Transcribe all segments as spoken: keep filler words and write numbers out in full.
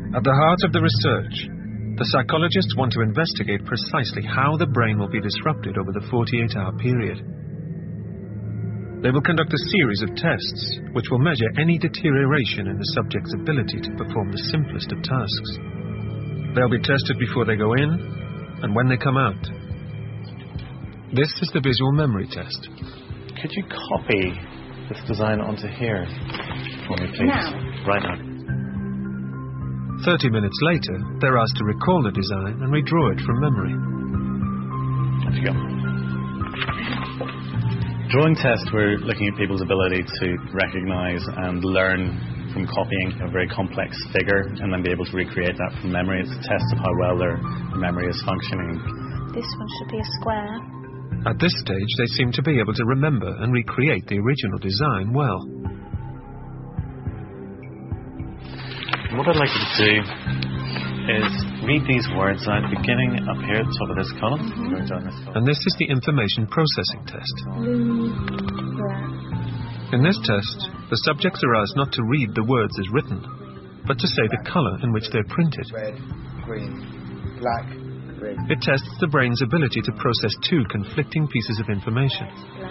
At the heart of the research, the psychologists want to investigate precisely how the brain will be disrupted over the forty-eight hour period. They will conduct a series of tests which will measure any deterioration in the subject's ability to perform the simplest of tasks. They'll be tested before they go in and when they come out. This is the visual memory test. Could you copy this design onto here for me, please? Now? Right now. Thirty minutes later, they're asked to recall the design and redraw it from memory. Off you go. Drawing test, we're looking at people's ability to recognise and learn from copying a very complex figure and then be able to recreate that from memory. It's a test of how well their memory is functioning. This one should be a square. At this stage, they seem to be able to remember and recreate the original design well. What I'd like you to do is read these words out, beginning up here at the top of this column. Mm-hmm. Going down this column. And this is the information processing test. Yeah. In this test, the subjects are asked not to read the words as written, but to say the colour in which they're printed. Red, green, black, red. It tests the brain's ability to process two conflicting pieces of information.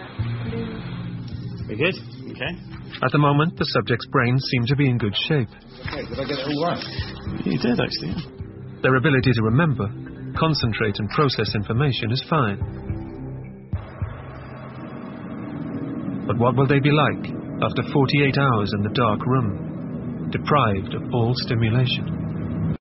We good? Okay. At the moment, the subject's brains seem to be in good shape. Okay, did I get it all right? You did, actually. Their ability to remember, concentrate and process information is fine. But what will they be like after forty-eight hours in the dark room, deprived of all stimulation?